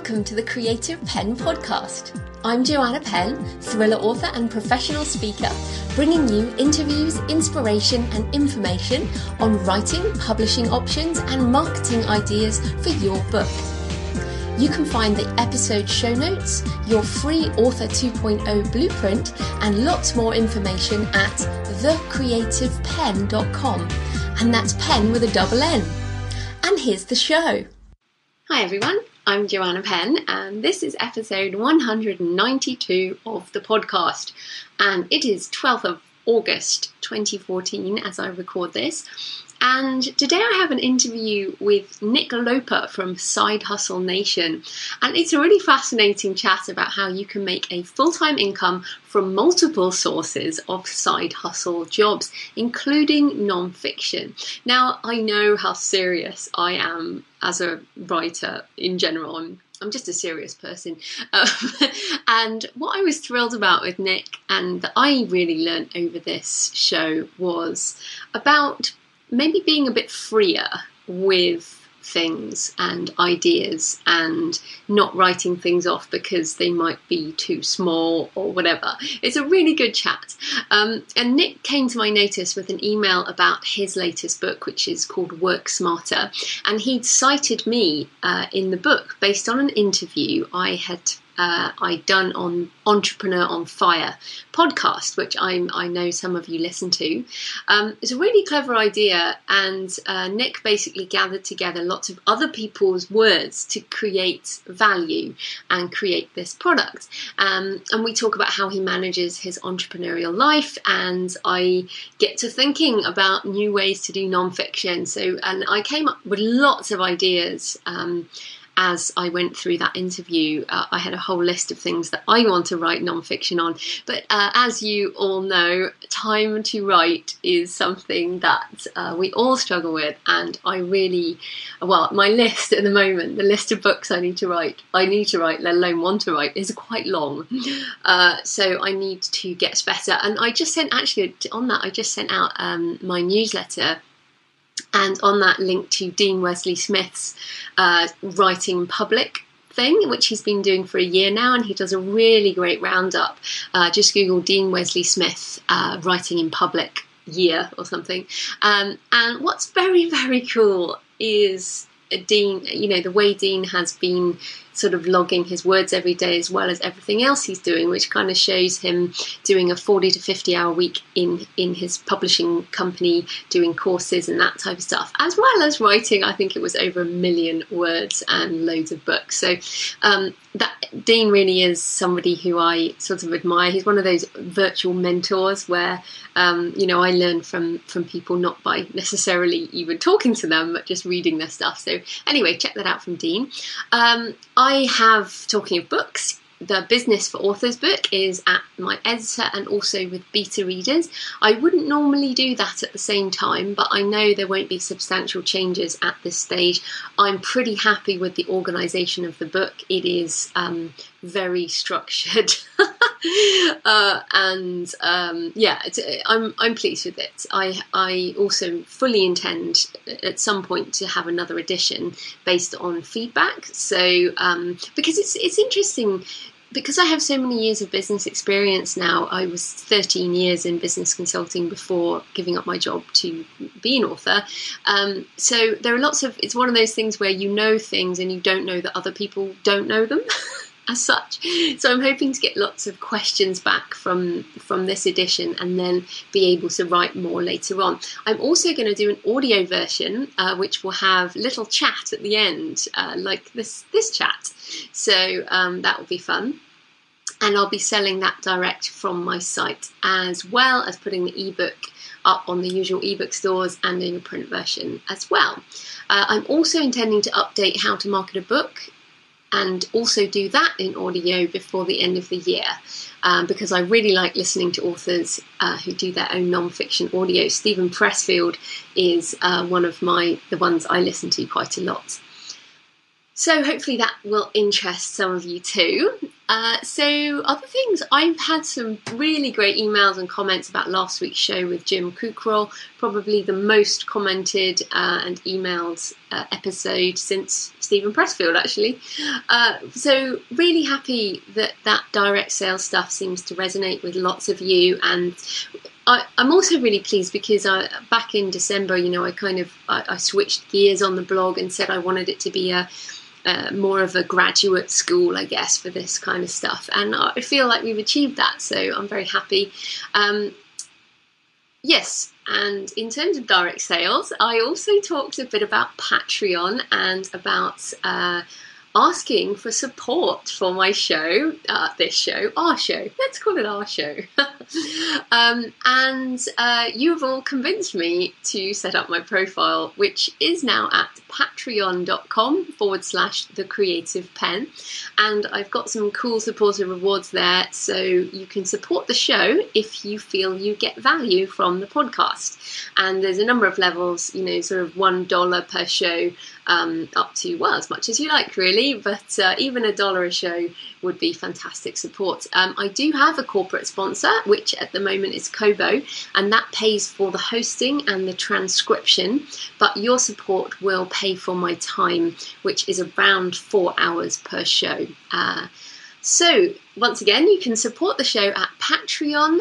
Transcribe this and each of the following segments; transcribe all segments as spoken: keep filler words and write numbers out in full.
welcome to the Creative Penn podcast. I'm Joanna Penn, thriller author and professional speaker, bringing you interviews, inspiration and information on writing, publishing options and marketing ideas for your book. You can find the episode show notes, your free Author two point oh blueprint and lots more information at the creative penn dot com, and that's pen with a double N. And here's the show. Hi everyone, I'm Joanna Penn and this is episode one hundred ninety-two of the podcast, and it is twelfth of August twenty fourteen as I record this. And today I have an interview with Nick Loper from Side Hustle Nation, and it's a really fascinating chat about how you can make a full-time income from multiple sources of side hustle jobs, including non-fiction. Now, I know how serious I am as a writer in general. I'm I'm just a serious person. Um, and what I was thrilled about with Nick, and that I really learned over this show, was about maybe being a bit freer with things and ideas and not writing things off because they might be too small or whatever. It's a really good chat. Um, and Nick came to my notice with an email about his latest book, which is called Work Smarter. And he'd cited me uh, in the book based on an interview I had Uh, I'd done on Entrepreneur on Fire podcast, which I'm, I know some of you listen to. Um, it's a really clever idea, and uh, Nick basically gathered together lots of other people's words to create value and create this product. Um, and we talk about how he manages his entrepreneurial life, and I get to thinking about new ways to do nonfiction. So, and I came up with lots of ideas. Um, As I went through that interview, uh, I had a whole list of things that I want to write non-fiction on. But uh, as you all know, time to write is something that uh, we all struggle with. And I really, well, my list at the moment, the list of books I need to write, I need to write, let alone want to write, is quite long. Uh, so I need to get better. And I just sent, actually, on that, I just sent out um, my newsletter. And on that, link to Dean Wesley Smith's uh, Writing in Public thing, which he's been doing for a year now, and he does a really great roundup. Uh, just Google Dean Wesley Smith uh, Writing in Public year or something. Um, and what's very, very cool is Dean, you know, the way Dean has been sort of logging his words every day as well as everything else he's doing, which kind of shows him doing a forty to fifty hour week in, in his publishing company, doing courses and that type of stuff, as well as writing, I think it was over a million words and loads of books. So um, that Dean really is somebody who I sort of admire. He's one of those virtual mentors where, um, you know, I learn from, from people not by necessarily even talking to them, but just reading their stuff. So anyway, check that out from Dean. Um, I have, talking of books, the Business for Authors book is at my editor and also with beta readers. I wouldn't normally do that at the same time, but I know there won't be substantial changes at this stage. I'm pretty happy with the organisation of the book. It is um, very structured, uh, and um, yeah, it's, I'm I'm pleased with it. I I also fully intend at some point to have another edition based on feedback. So um, because it's it's interesting. Because I have so many years of business experience now, I was thirteen years in business consulting before giving up my job to be an author. Um, so there are lots of, it's one of those things where you know things and you don't know that other people don't know them as such. So I'm hoping to get lots of questions back from, from this edition and then be able to write more later on. I'm also going to do an audio version, uh, which will have little chat at the end, uh, like this, this chat. So um, that will be fun. And I'll be selling that direct from my site, as well as putting the ebook up on the usual ebook stores and in a print version as well. Uh, I'm also intending to update how to market a book and also do that in audio before the end of the year, um, because I really like listening to authors uh, who do their own non-fiction audio. Stephen Pressfield is uh, one of my the ones I listen to quite a lot. So hopefully that will interest some of you too. Uh, so other things, I've had some really great emails and comments about last week's show with Jim Kukral, probably the most commented uh, and emailed uh, episode since Stephen Pressfield, actually. Uh, so really happy that that direct sales stuff seems to resonate with lots of you. And I, I'm also really pleased because I, back in December, you know, I kind of I, I switched gears on the blog and said I wanted it to be a Uh, more of a graduate school, I guess, for this kind of stuff. And I feel like we've achieved that, so I'm very happy. Um, yes, and in terms of direct sales, I also talked a bit about Patreon and about uh, asking for support for my show, uh, this show, our show. Let's call it our show. um, and uh, you have all convinced me to set up my profile, which is now at patreon.com forward slash the creative pen. And I've got some cool supporter rewards there, so you can support the show if you feel you get value from the podcast. And there's a number of levels, you know, sort of one dollar per show, um, up to, well, as much as you like, really. But uh, even a dollar a show would be fantastic support. Um, I do have a corporate sponsor, which at the moment is Kobo, and that pays for the hosting and the transcription. But your support will pay for my time, which is around four hours per show. Uh, so once again, you can support the show at Patreon,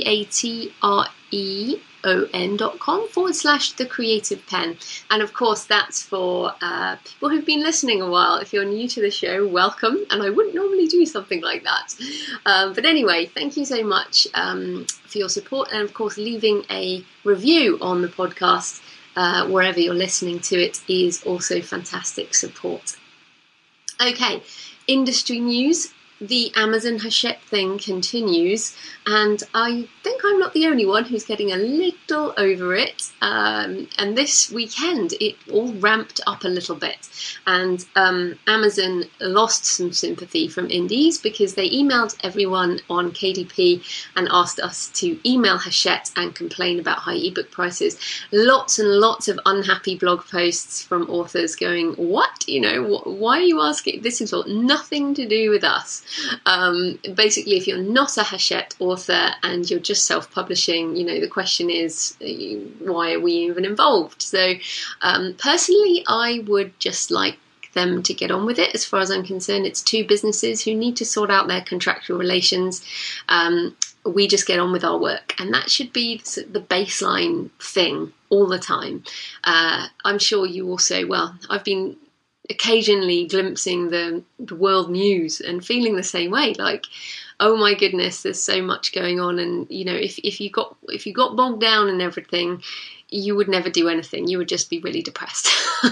P-A-T-R-E-O-N dot com forward slash the creative pen. And of course, that's for uh, people who've been listening a while. If you're new to the show, welcome. And I wouldn't normally do something like that. Um, but anyway, thank you so much um, for your support. And of course, leaving a review on the podcast Uh, wherever you're listening to it is also fantastic support. Okay, industry news. The Amazon Hachette thing continues, and I think I'm not the only one who's getting a little over it. Um, and this weekend, it all ramped up a little bit, and um, Amazon lost some sympathy from indies because they emailed everyone on K D P and asked us to email Hachette and complain about high ebook prices. Lots and lots of unhappy blog posts from authors going, "What? You know, wh- why are you asking? This has got nothing to do with us." Um, basically, if you're not a Hachette author and you're just self-publishing, you know, the question is, why are we even involved? So um, personally, I would just like them to get on with it. As far as I'm concerned, it's two businesses who need to sort out their contractual relations. Um, we just get on with our work, and that should be the baseline thing all the time. Uh, I'm sure you also, well, I've been occasionally glimpsing the, the world news and feeling the same way, like, oh my goodness, there's so much going on, and you know, if if you got if you got bogged down in everything, you would never do anything. You would just be really depressed.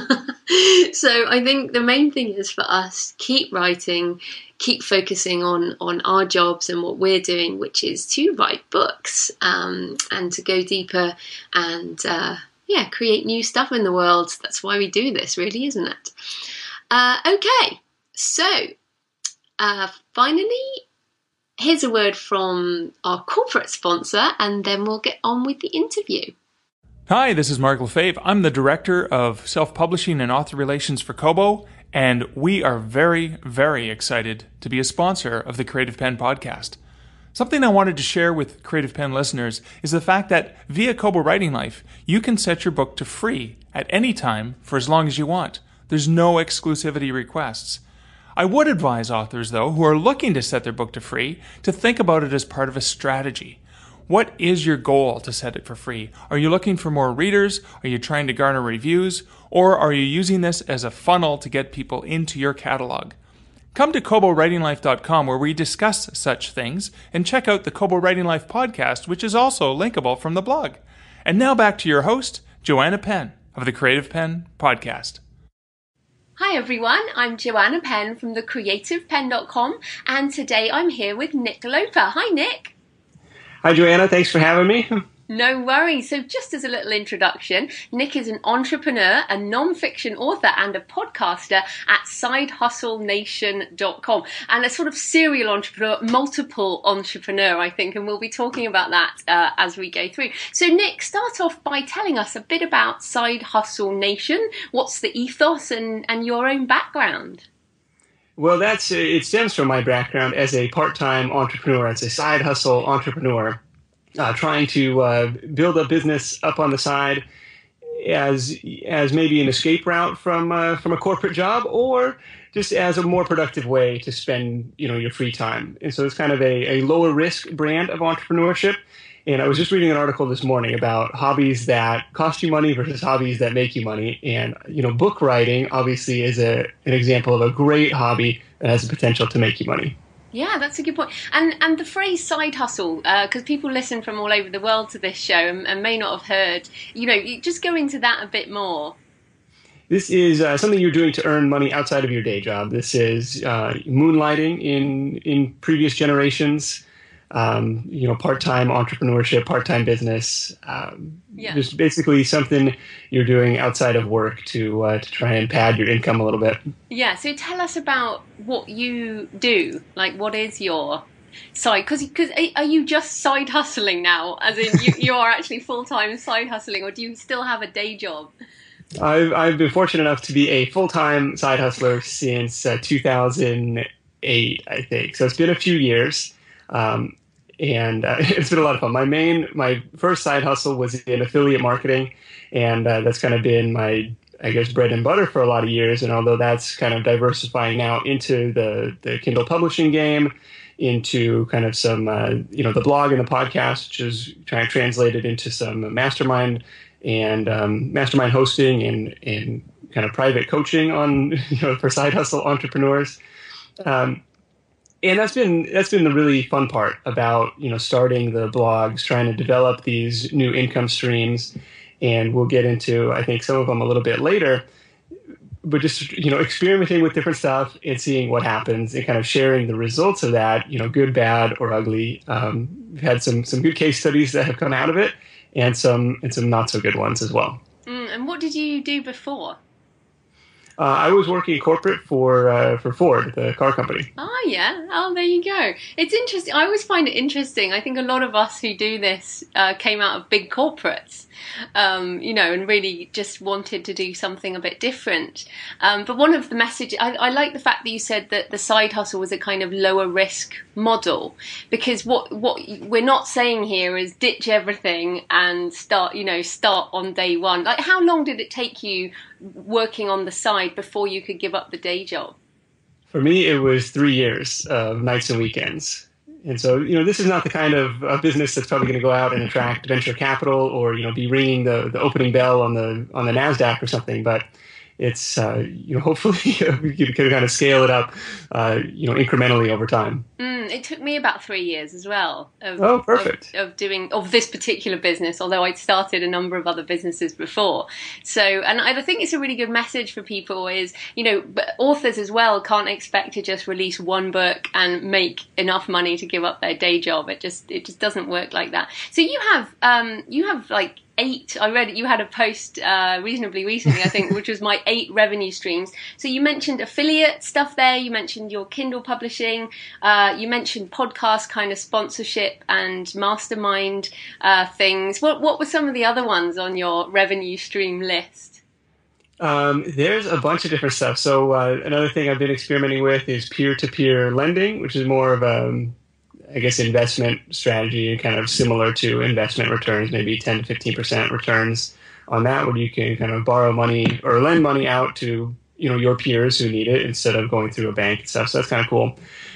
So I think the main thing is for us, keep writing, keep focusing on on our jobs and what we're doing, which is to write books, um, and to go deeper and uh, yeah, create new stuff in the world. That's why we do this, really, isn't it? Uh, okay, so uh, finally, here's a word from our corporate sponsor, and then we'll get on with the interview. Hi, this is Mark Lefebvre. I'm the Director of Self-Publishing and Author Relations for Kobo, and we are very, very excited to be a sponsor of the Creative Pen podcast. Something I wanted to share with Creative Pen listeners is the fact that via Kobo Writing Life, you can set your book to free at any time for as long as you want. There's no exclusivity requests. I would advise authors, though, who are looking to set their book to free, to think about it as part of a strategy. What is your goal to set it for free? Are you looking for more readers? Are you trying to garner reviews? Or are you using this as a funnel to get people into your catalog? Come to Kobo Writing Life dot com where we discuss such things, and check out the Kobo Writing Life podcast, which is also linkable from the blog. And now back to your host, Joanna Penn of the Creative Pen podcast. Hi everyone, I'm Joanna Penn from the creative pen dot com, and today I'm here with Nick Loper. Hi Nick. Hi Joanna, thanks for having me. No worries. So just as a little introduction, Nick is an entrepreneur, a non-fiction author and a podcaster at side hustle nation dot com, and a sort of serial entrepreneur, multiple entrepreneur, I think, and we'll be talking about that uh, as we go through. So Nick, start off by telling us a bit about Side Hustle Nation. What's the ethos and, and your own background? Well, that's it stems from my background as a part-time entrepreneur, as a side hustle entrepreneur. Uh, trying to uh, build a business up on the side as as maybe an escape route from uh, from a corporate job, or just as a more productive way to spend you know your free time. And so it's kind of a, a lower risk brand of entrepreneurship. And I was just reading an article this morning about hobbies that cost you money versus hobbies that make you money. And you know, book writing obviously is a an example of a great hobby that has the potential to make you money. Yeah, that's a good point. And and the phrase side hustle, because uh, people listen from all over the world to this show and, and may not have heard, you know, you just go into that a bit more. This is uh, something you're doing to earn money outside of your day job. This is uh, moonlighting in in previous generations. Um, you know, part-time entrepreneurship, part-time business, um, yeah. Just basically something you're doing outside of work to uh, to try and pad your income a little bit. Yeah. So tell us about what you do. Like, what is your side? Because because are you just side hustling now? As in, you, you are actually full-time side hustling, or do you still have a day job? I've I've been fortunate enough to be a full-time side hustler since uh, two thousand eight, I think. So it's been a few years. Um, And uh, it's been a lot of fun. My main, my first side hustle was in affiliate marketing, and uh, that's kind of been my, I guess, bread and butter for a lot of years. And although that's kind of diversifying now into the, the Kindle publishing game, into kind of some, uh, you know, the blog and the podcast, which is trying to translate it into some mastermind and um, mastermind hosting and, and kind of private coaching on, you know, for side hustle entrepreneurs. Um, And that's been that's been the really fun part about you know starting the blogs, trying to develop these new income streams, and we'll get into I think some of them a little bit later. But just you know experimenting with different stuff and seeing what happens, and kind of sharing the results of that, you know, good, bad, or ugly. Um, we've had some some good case studies that have come out of it, and some and some not so good ones as well. Mm, and what did you do before? Uh, I was working corporate for uh, for Ford, the car company. Oh, yeah. Oh, there you go. It's interesting. I always find it interesting. I think a lot of us who do this uh, came out of big corporates, um, you know, and really just wanted to do something a bit different. Um, but one of the messages, I, I like the fact that you said that the side hustle was a kind of lower risk model, because what what we're not saying here is ditch everything and start, you know, start on day one. Like, how long did it take you working on the side before you could give up the day job? For me, it was three years of nights and weekends. And so, you know, this is not the kind of uh, business that's probably going to go out and attract venture capital or, you know, be ringing the, the opening bell on the on the NASDAQ or something. But it's, uh, you know, hopefully you can kind of scale it up, uh, you know, incrementally over time. Mm, it took me about three years as well. Of, oh, perfect. Of, of doing, of this particular business, although I'd started a number of other businesses before. So, and I think it's a really good message for people is, you know, authors as well can't expect to just release one book and make enough money to give up their day job. It just, it just doesn't work like that. So you have, um, you have like, Eight. I read you had a post uh, reasonably recently, I think, which was my eight revenue streams. So you mentioned affiliate stuff there. You mentioned your Kindle publishing. Uh, you mentioned podcast kind of sponsorship and mastermind uh, things. What what were some of the other ones on your revenue stream list? Um, there's a bunch of different stuff. So uh, another thing I've been experimenting with is peer-to-peer lending, which is more of a I guess, investment strategy, kind of similar to investment returns, maybe ten to fifteen percent returns on that, where you can kind of borrow money or lend money out to, you know, your peers who need it instead of going through a bank and stuff. So that's kind of cool.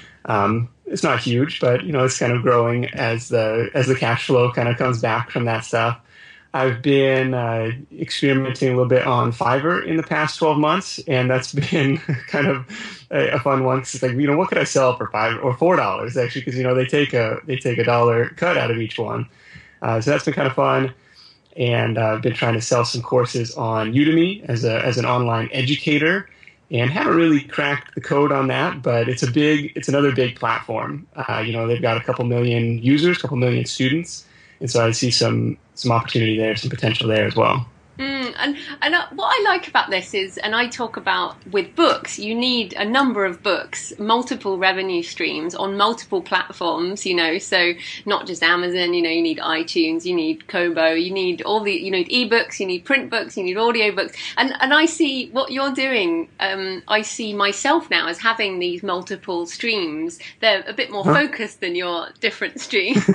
Um, it's not huge, but, you know, it's kind of growing as the, as the cash flow kind of comes back from that stuff. I've been uh, experimenting a little bit on Fiverr in the past twelve months, and that's been kind of a, a fun one. Cause it's like, you know, what could I sell for five or four dollars actually? Because you know they take a they take a dollar cut out of each one, uh, so that's been kind of fun. And uh, I've been trying to sell some courses on Udemy as a as an online educator, and haven't really cracked the code on that. But it's a big it's another big platform. Uh, you know, they've got a couple million users, a couple million students. And so I see some some opportunity there, some potential there as well. Mm, and and uh, what I like about this is, and I talk about with books, you need a number of books, multiple revenue streams on multiple platforms, you know, so not just Amazon, you know, you need iTunes, you need Kobo, you need all the, you need ebooks, you need print books, you need audio books. And, and I see what you're doing, um, I see myself now as having these multiple streams. They're a bit more huh? focused than your different streams.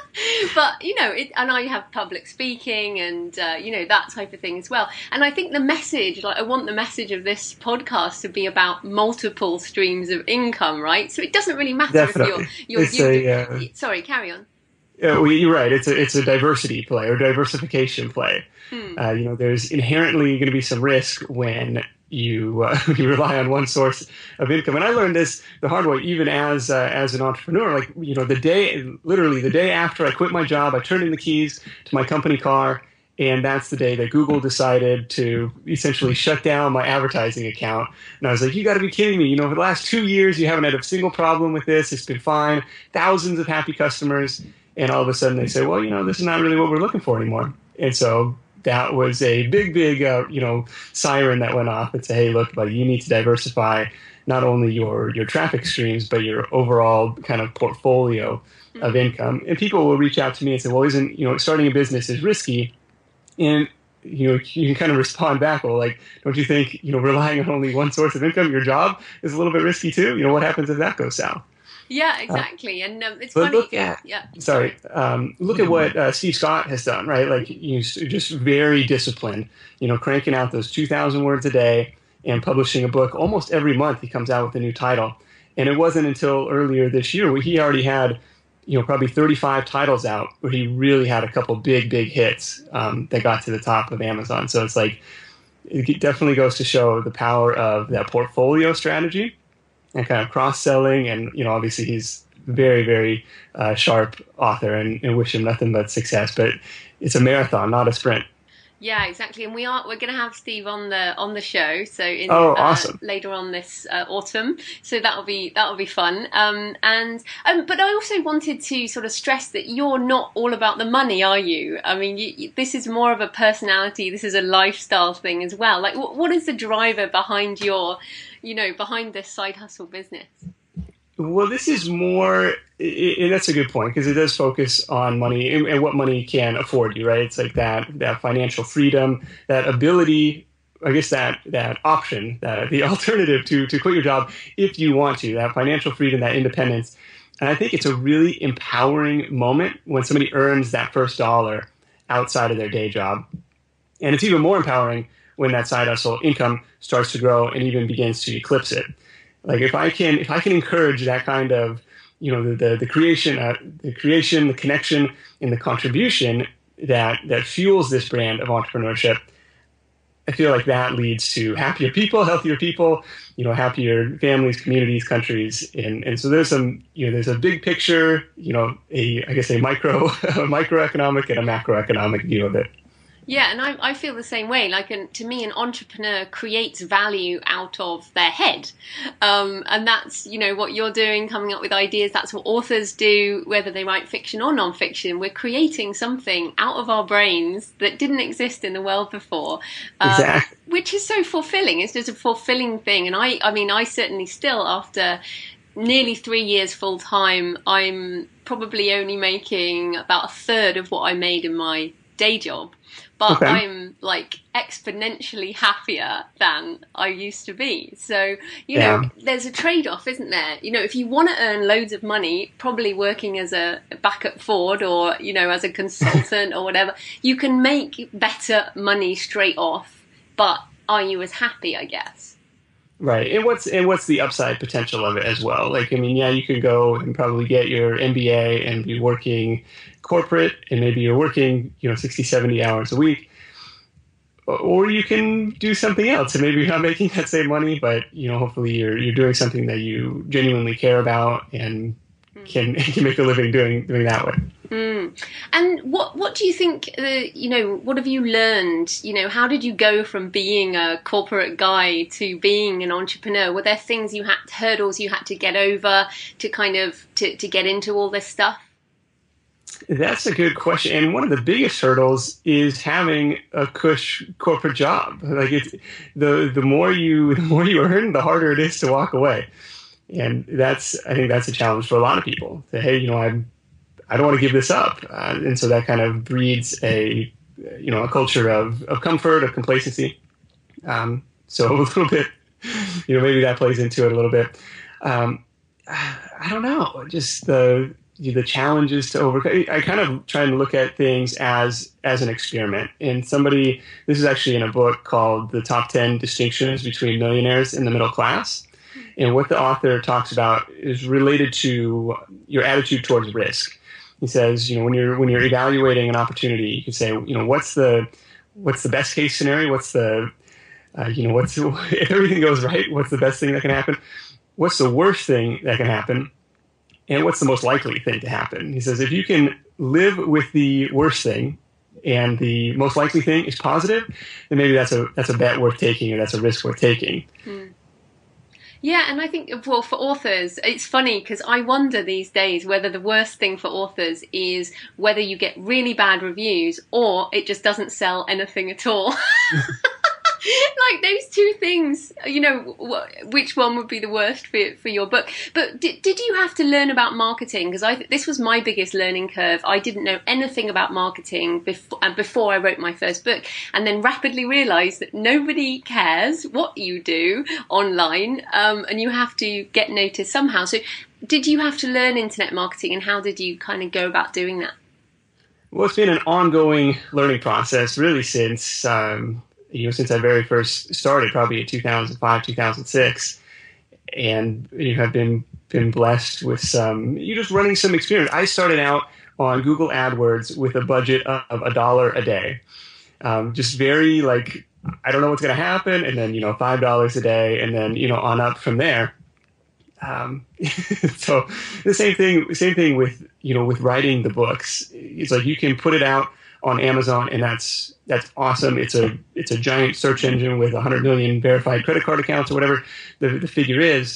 But, you know, it, and I have public speaking and, uh, you know, that type of thing as well. And I think the message, like I want the message of this podcast to be about multiple streams of income, right? So it doesn't really matter Definitely. if you're, you're, you're a, uh, uh, sorry, carry on. Yeah, well, you're right. It's a, it's a diversity play or diversification play. Hmm. Uh, you know, there's inherently going to be some risk when you uh, you rely on one source of income. And I learned this the hard way, even as uh, as an entrepreneur. Like, you know, the day, literally the day after I quit my job, I turned in the keys to my company car, and that's the day that Google decided to essentially shut down my advertising account. And I was like, you got to be kidding me. You know, for the last two years, you haven't had a single problem with this. It's been fine. Thousands of happy customers. And all of a sudden they say, well, you know, this is not really what we're looking for anymore. And so that was a big, big, uh, you know, siren that went off and said, hey, look, buddy, you need to diversify not only your, your traffic streams, but your overall kind of portfolio mm-hmm. of income. And people will reach out to me and say, well, isn't, you know, starting a business is risky. And, you know, you can kind of respond back, well, like, don't you think, you know, relying on only one source of income, your job is a little bit risky too? You know, what happens if that goes south? Yeah, exactly. Uh, and um, it's but funny. Look at, yeah. Sorry. Um, look at what uh, Steve Scott has done, right? Like, you know, just very disciplined, you know, cranking out those two thousand words a day and publishing a book. Almost every month he comes out with a new title. And it wasn't until earlier this year where he already had, you know, probably thirty-five titles out where he really had a couple big, big hits um, that got to the top of Amazon. So it's like, it definitely goes to show the power of that portfolio strategy and kind of cross-selling. And, you know, obviously he's very, very uh, sharp author and, and wish him nothing but success. But it's a marathon, not a sprint. Yeah, exactly. And we are we're going to have Steve on the on the show. So in, oh, awesome. uh, later on this uh, autumn. So that'll be that'll be fun. Um, and um, but I also wanted to sort of stress that you're not all about the money, are you? I mean, you, you, this is more of a personality. This is a lifestyle thing as well. Like, what, what is the driver behind your, you know, behind this side hustle business? Well, this is more, and that's a good point, because it does focus on money and, and what money can afford you, right? It's like that that financial freedom, that ability, I guess that that option, that the alternative to to quit your job if you want to, that financial freedom, that independence. And I think it's a really empowering moment when somebody earns that first dollar outside of their day job. And it's even more empowering when that side hustle income starts to grow and even begins to eclipse it. Like if I can, if I can encourage that kind of, you know, the the, the creation, uh, the creation, the connection, and the contribution that that fuels this brand of entrepreneurship, I feel like that leads to happier people, healthier people, you know, happier families, communities, countries, and and so there's some, you know, there's a big picture, you know, a I guess a micro, a microeconomic and a macroeconomic view of it. Yeah, and I, I feel the same way. Like, an, to me, an entrepreneur creates value out of their head. Um, and that's, you know, what you're doing, coming up with ideas. That's what authors do, whether they write fiction or nonfiction. We're creating something out of our brains that didn't exist in the world before. Um, exactly. Which is so fulfilling. It's just a fulfilling thing. And I, I mean, I certainly still, after nearly three years full time, I'm probably only making about a third of what I made in my day job. But okay. I'm like exponentially happier than I used to be. So, you yeah. know, there's a trade-off, isn't there? You know, if you want to earn loads of money, probably working as a back at Ford or, you know, as a consultant or whatever, you can make better money straight off. But are you as happy, I guess? Right. And what's and what's the upside potential of it as well? Like, I mean, yeah, you could go and probably get your M B A and be working corporate, and maybe you're working, you know, sixty, seventy hours a week. Or you can do something else, and maybe you're not making that same money, but, you know, hopefully you're you're doing something that you genuinely care about and can can make a living doing doing that way. Mm. And what what do you think? Uh, you know, what have you learned? You know, how did you go from being a corporate guy to being an entrepreneur? Were there things you had, hurdles you had to get over to kind of to to get into all this stuff? That's a good question. And one of the biggest hurdles is having a cush corporate job. Like it's the the more you the more you earn, the harder it is to walk away. And that's I think that's a challenge for a lot of people. Say, hey, you know, I'm I don't want to give this up, uh, and so that kind of breeds a you know a culture of of comfort, of complacency. Um, so a little bit, you know, maybe that plays into it a little bit. Um, I don't know, just the the challenges to overcome. I kind of try and look at things as as an experiment. And somebody, this is actually in a book called The Top ten Distinctions Between Millionaires and the Middle Class. And what the author talks about is related to your attitude towards risk. He says, you know, when you're when you're evaluating an opportunity, you can say, you know, what's the what's the best case scenario? What's the uh, you know, what's if everything goes right, what's the best thing that can happen? What's the worst thing that can happen? And what's the most likely thing to happen? He says, if you can live with the worst thing and the most likely thing is positive, then maybe that's a that's a bet worth taking, or that's a risk worth taking. Hmm. Yeah, and I think, well, for authors, it's funny because I wonder these days whether the worst thing for authors is whether you get really bad reviews or it just doesn't sell anything at all. Like those two things, you know, which one would be the worst for for your book? But did, did you have to learn about marketing? Because I this was my biggest learning curve. I didn't know anything about marketing before before I wrote my first book, and then rapidly realised that nobody cares what you do online, um, and you have to get noticed somehow. So, did you have to learn internet marketing, and how did you kind of go about doing that? Well, it's been an ongoing learning process, really, since. Um, You know, since I very first started, probably in two thousand five, two thousand six, and you know, have been been blessed with some. You just running some experience. I started out on Google AdWords with a budget of a dollar a day, um, just very like I don't know what's going to happen, and then you know five dollars a day, and then you know on up from there. Um, so the same thing, same thing with you know with writing the books. It's like you can put it out on Amazon, and that's that's awesome. It's a it's a giant search engine with one hundred million verified credit card accounts or whatever the, the figure is.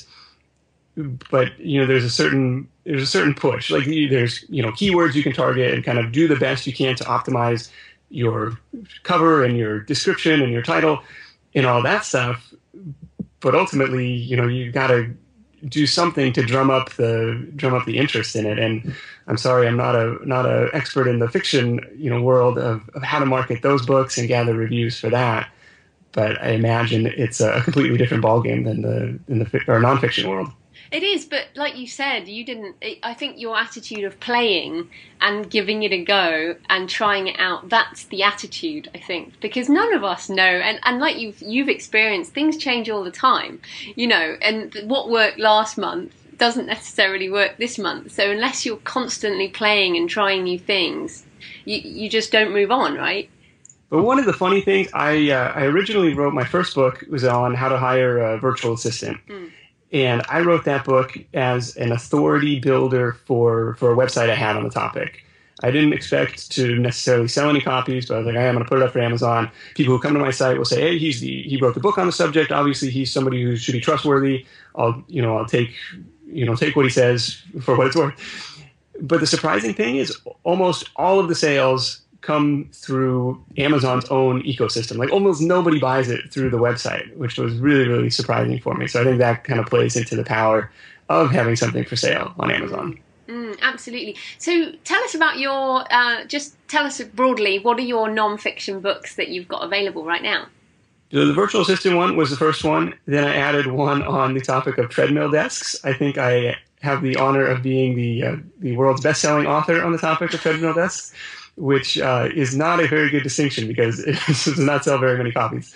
But you know, there's a certain there's a certain push. Like there's you know keywords you can target and kind of do the best you can to optimize your cover and your description and your title and all that stuff. But ultimately, you know, you got to do something to drum up the drum up the interest in it. And I'm sorry, I'm not a not a expert in the fiction you know world of, of how to market those books and gather reviews for that. But I imagine it's a completely different ballgame than the in the or nonfiction world. It is, but like you said, you didn't. I think your attitude of playing and giving it a go and trying it out—that's the attitude. I think because none of us know, and, and like you've you've experienced, things change all the time, you know. And what worked last month doesn't necessarily work this month. So unless you're constantly playing and trying new things, you you just don't move on, right? But one of the funny things, I uh, I originally wrote my first book was on how to hire a virtual assistant. Mm. And I wrote that book as an authority builder for, for a website I had on the topic. I didn't expect to necessarily sell any copies, but I was like, hey, I'm going to put it up for Amazon. People who come to my site will say, hey, he's the, he wrote the book on the subject. Obviously, he's somebody who should be trustworthy. I'll, you know, I'll take, you know, take what he says for what it's worth. But the surprising thing is almost all of the sales come through Amazon's own ecosystem. Like almost nobody buys it through the website, which was really, really surprising for me. So I think that kind of plays into the power of having something for sale on Amazon. Mm, absolutely. So tell us about your, uh, just tell us broadly, what are your non-fiction books that you've got available right now? So the virtual assistant one was the first one. Then I added one on the topic of treadmill desks. I think I have the honor of being the uh, the world's best-selling author on the topic of treadmill desks, which uh, is not a very good distinction because it does not sell very many copies.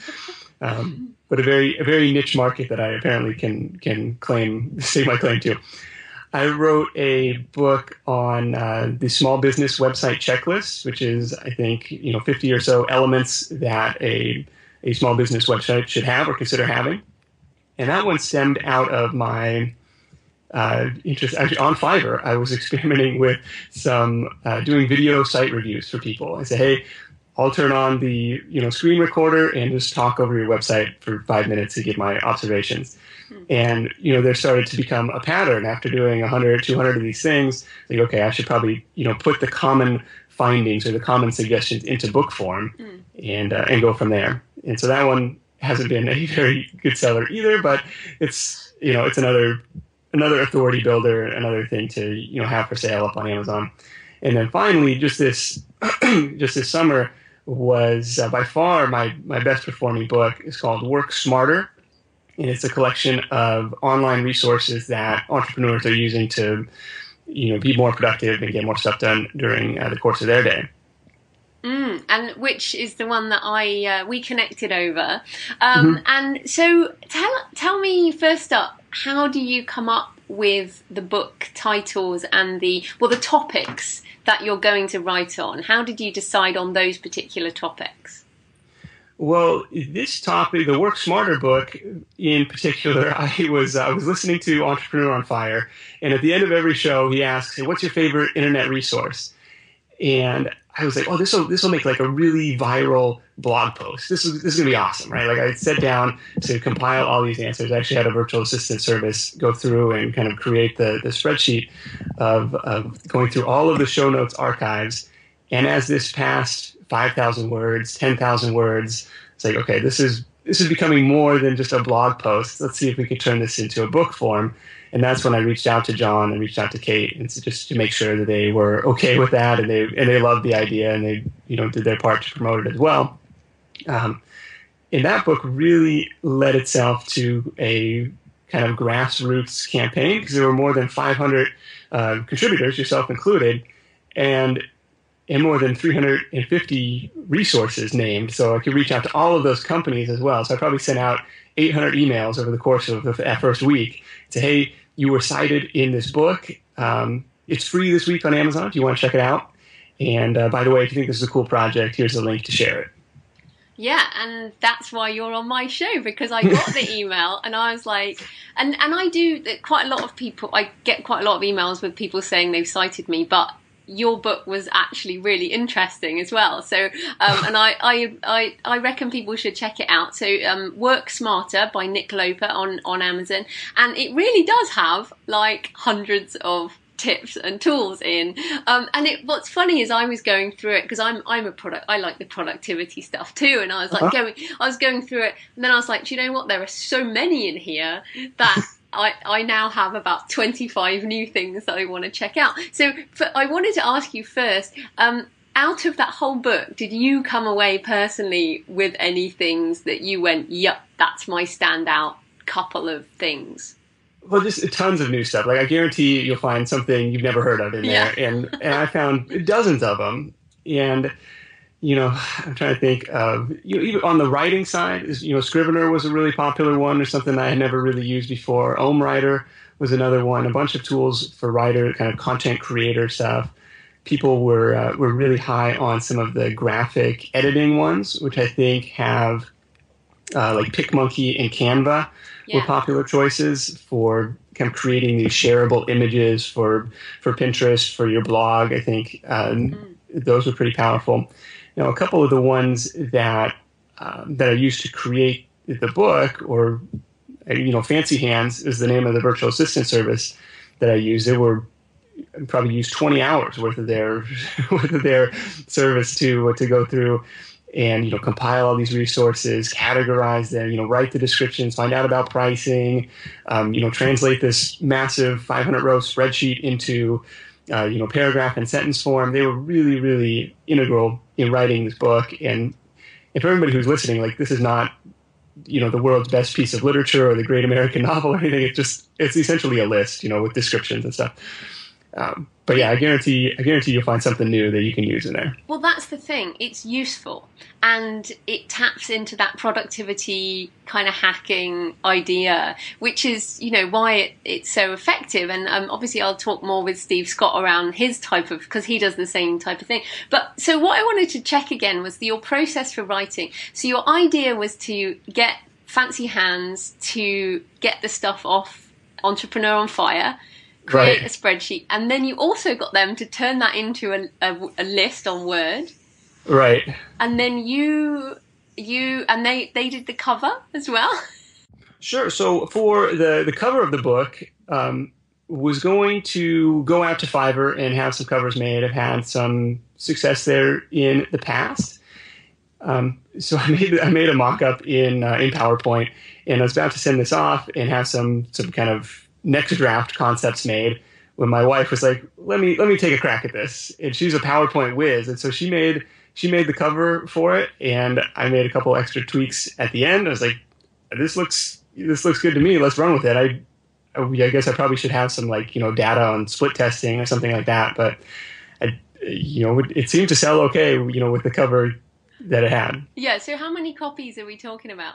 Um, but a very a very niche market that I apparently can can claim stake my claim to. I wrote a book on uh, the small business website checklist, which is I think you know fifty or so elements that a a small business website should have or consider having, and that one stemmed out of my Uh, interest. Actually, on Fiverr, I was experimenting with some uh, doing video site reviews for people. I said, hey, I'll turn on the you know screen recorder and just talk over your website for five minutes to give my observations. Hmm. And you know there started to become a pattern after doing one hundred, two hundred of these things. Like, okay, I should probably you know put the common findings or the common suggestions into book form mm. and uh, and go from there. And so that one hasn't been a very good seller either, but it's you know it's another another authority builder, another thing to you know have for sale up on Amazon. And then finally, just this just this summer was uh, by far my my best performing book. It's called Work Smarter, and it's a collection of online resources that entrepreneurs are using to you know, be more productive and get more stuff done during uh, the course of their day. Mm, and which is the one that I uh, we connected over. Um, mm-hmm. And so tell tell me first up, how do you come up with the book titles and the well the topics that you're going to write on? How did you decide on those particular topics? Well, this topic, the Work Smarter book in particular, I was I was listening to Entrepreneur on Fire, and at the end of every show, he asks, hey, what's your favorite internet resource? And I was like, oh, this will this will make like a really viral blog post. This is this is gonna be awesome, right? Like I sat down to compile all these answers. I actually had a virtual assistant service go through and kind of create the the spreadsheet of, of going through all of the show notes archives. And as this passed five thousand words, ten thousand words, it's like, okay, this is this is becoming more than just a blog post. Let's see if we can turn this into a book form. And that's when I reached out to John and reached out to Kate, and just to make sure that they were okay with that, and they and they loved the idea, and they you know did their part to promote it as well. Um, and that book really led itself to a kind of grassroots campaign, because there were more than five hundred uh, contributors, yourself included, and and more than three hundred fifty resources named. So I could reach out to all of those companies as well. So I probably sent out eight hundred emails over the course of the, that first week to, hey, you were cited in this book. Um, it's free this week on Amazon if you want to check it out. And uh, by the way, if you think this is a cool project, here's the link to share it. Yeah, and that's why you're on my show, because I got the email and I was like, and, and I do quite a lot of people, I get quite a lot of emails with people saying they've cited me, but your book was actually really interesting as well. So, um, and I, I, I, I reckon people should check it out. So, um, Work Smarter by Nick Loper on, on Amazon. And it really does have like hundreds of tips and tools in. Um, and it, what's funny is I was going through it because I'm, I'm a product, I like the productivity stuff too. And I was like uh-huh. going, I was going through it, and then I was like, do you know what? There are so many in here that I, I now have about twenty-five new things that I want to check out. So for, I wanted to ask you first, um, out of that whole book, did you come away personally with any things that you went, yep, that's my standout couple of things? Well, just tons of new stuff. Like I guarantee you'll find something you've never heard of in there. Yeah. And, and I found dozens of them. And you know, I'm trying to think of, you know, even on the writing side, is, you know, Scrivener was a really popular one, or something that I had never really used before. OhmWriter was another one. A bunch of tools for writer, kind of content creator stuff. People were uh, were really high on some of the graphic editing ones, which I think have uh, like PicMonkey and Canva yeah. were popular choices for kind of creating these shareable images for for Pinterest, for your blog. I think um, mm. those were pretty powerful. You know, a couple of the ones that um, that I used to create the book, or you know, Fancy Hands is the name of the virtual assistant service that I use. They were probably used twenty hours worth of their worth of their service to to go through and you know compile all these resources, categorize them, you know, write the descriptions, find out about pricing, um, you know, translate this massive five hundred row spreadsheet into Uh, you know, paragraph and sentence form. They were really, really integral in writing this book. And if everybody who's listening, like, this is not, you know, the world's best piece of literature or the great American novel or anything. It's just, it's essentially a list, you know, with descriptions and stuff. Um, but yeah, I guarantee, I guarantee you'll find something new that you can use in there. Well, that's the thing. It's useful, and it taps into that productivity kind of hacking idea, which is, you know, why it, it's so effective. And um, obviously I'll talk more with Steve Scott around his type of, because he does the same type of thing. But so what I wanted to check again was the, your process for writing. So your idea was to get Fancy Hands to get the stuff off Entrepreneur on Fire, create right. a spreadsheet, and then you also got them to turn that into a, a, a list on Word. Right. And then you, you, and they, they did the cover as well? Sure. So for the, the cover of the book, um, was going to go out to Fiverr and have some covers made. I've had some success there in the past. Um, so I made I made a mock-up in uh, in PowerPoint, and I was about to send this off and have some some kind of next draft concepts made when my wife was like, "Let me let me take a crack at this." And she's a PowerPoint whiz, and so she made she made the cover for it, and I made a couple extra tweaks at the end. I was like, "This looks this looks good to me. Let's run with it." I I guess I probably should have some like you know data on split testing or something like that, but I, you know it seemed to sell okay. You know with the cover that it had. Yeah, so how many copies are we talking about?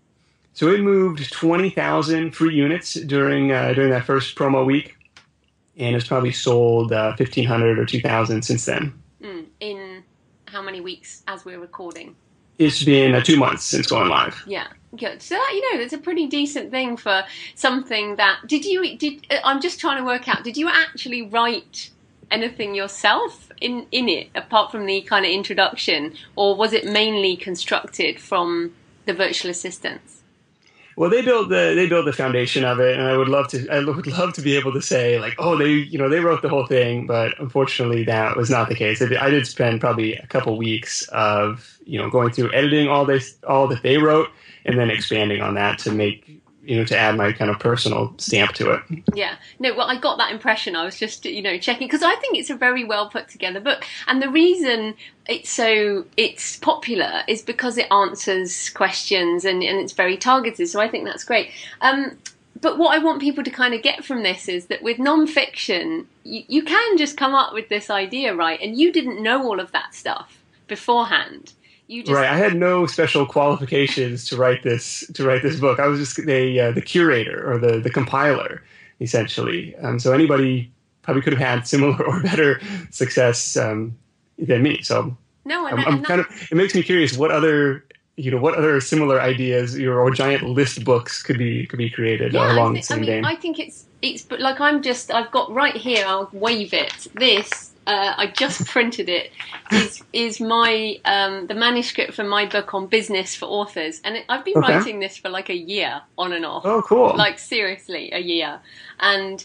So it moved twenty thousand free units during uh, during that first promo week, and it's probably sold uh, fifteen hundred or two thousand since then. Mm, in how many weeks as we're recording? It's been uh, two months since going live. Yeah, good. So that, you know, it's a pretty decent thing for something that... Did you... Did I'm just trying to work out, did you actually write anything yourself in in it apart from the kind of introduction, or was it mainly constructed from the virtual assistants? Well, they built the they built the foundation of it, and I would love to I would love to be able to say like, oh, they you know they wrote the whole thing, but unfortunately that was not the case. I did spend probably a couple weeks of you know going through editing all this all that they wrote, and then expanding on that to make. You know, to add my kind of personal stamp to it. Yeah. No, well, I got that impression. I was just, you know, checking because I think it's a very well put together book. And the reason it's so, it's popular is because it answers questions and, and it's very targeted. So I think that's great. Um, but what I want people to kind of get from this is that with nonfiction, you, you can just come up with this idea, right? And you didn't know all of that stuff beforehand. You just... Right, I had no special qualifications to write this to write this book. I was just the uh, the curator or the the compiler, essentially. Um, so anybody probably could have had similar or better success um, than me. So no, and, I'm, I'm and kind of. It makes me curious what other you know what other similar ideas you know, or giant list books could be could be created yeah, along th- the same I mean, vein. I think it's it's but like I'm just I've got right here. I'll wave it. This. Uh, I just printed it. Is is my um, the manuscript for my book on business for authors, and it, I've been okay. writing this for like a year, on and off. Oh, cool! Like seriously, a year, and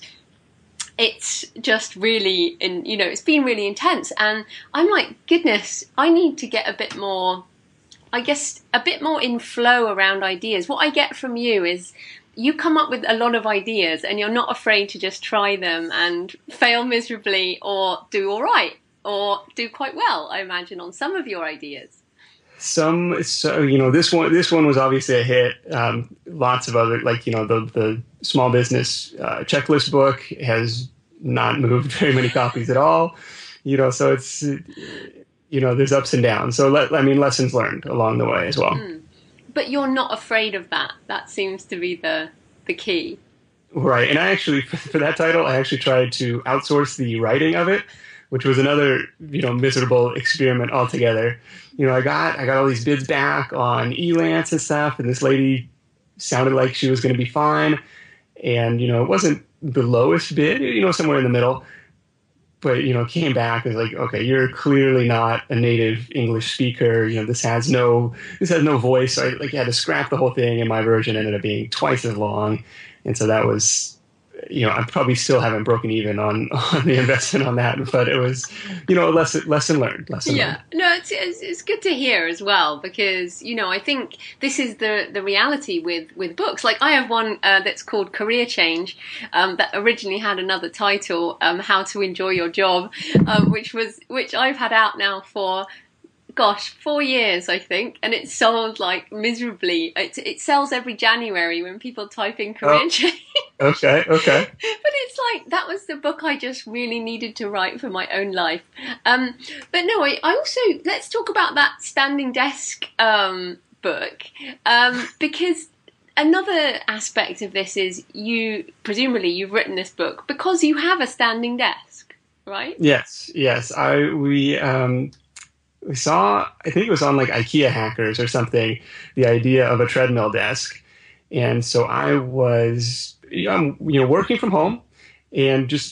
it's just really, in you know, it's been really intense. And I'm like, goodness, I need to get a bit more. I guess a bit more in flow around ideas. What I get from you is. You come up with a lot of ideas and you're not afraid to just try them and fail miserably or do all right or do quite well, I imagine, on some of your ideas. Some, so, you know, this one, this one was obviously a hit. Um, lots of other, like, you know, the, the small business uh, checklist book has not moved very many copies at all, you know, so it's, you know, there's ups and downs. So, let, I mean, lessons learned along the way as well. Mm. But you're not afraid of that. That seems to be the the key. Right. And I actually, for that title, I actually tried to outsource the writing of it, which was another, you know, miserable experiment altogether. You know, I got I got all these bids back on Elance and stuff, and this lady sounded like she was going to be fine. And, you know, it wasn't the lowest bid, you know, somewhere in the middle. But, you know, came back and was like, okay, you're clearly not a native English speaker. You know, this has no, this has no voice. So I like had to scrap the whole thing, and my version ended up being twice as long. And so that was, you know, I probably still haven't broken even on, on the investment on that, but it was, you know, a lesson, lesson learned. Lesson yeah, learned. no, it's, it's it's good to hear as well because you know I think this is the the reality with with books. Like I have one uh, that's called Career Change um, that originally had another title, um, How to Enjoy Your Job, um, which was which I've had out now for. Gosh, four years, I think, and it sold like miserably. It, it sells every January when people type in career oh, change. Okay, okay. But it's like, that was the book I just really needed to write for my own life. Um, but no, I, I also, let's talk about that standing desk um, book, um, because another aspect of this is you, presumably you've written this book because you have a standing desk, right? Yes, yes. I, we, um, We saw, I think it was on like IKEA Hackers or something, the idea of a treadmill desk. And so I was, you know, working from home and just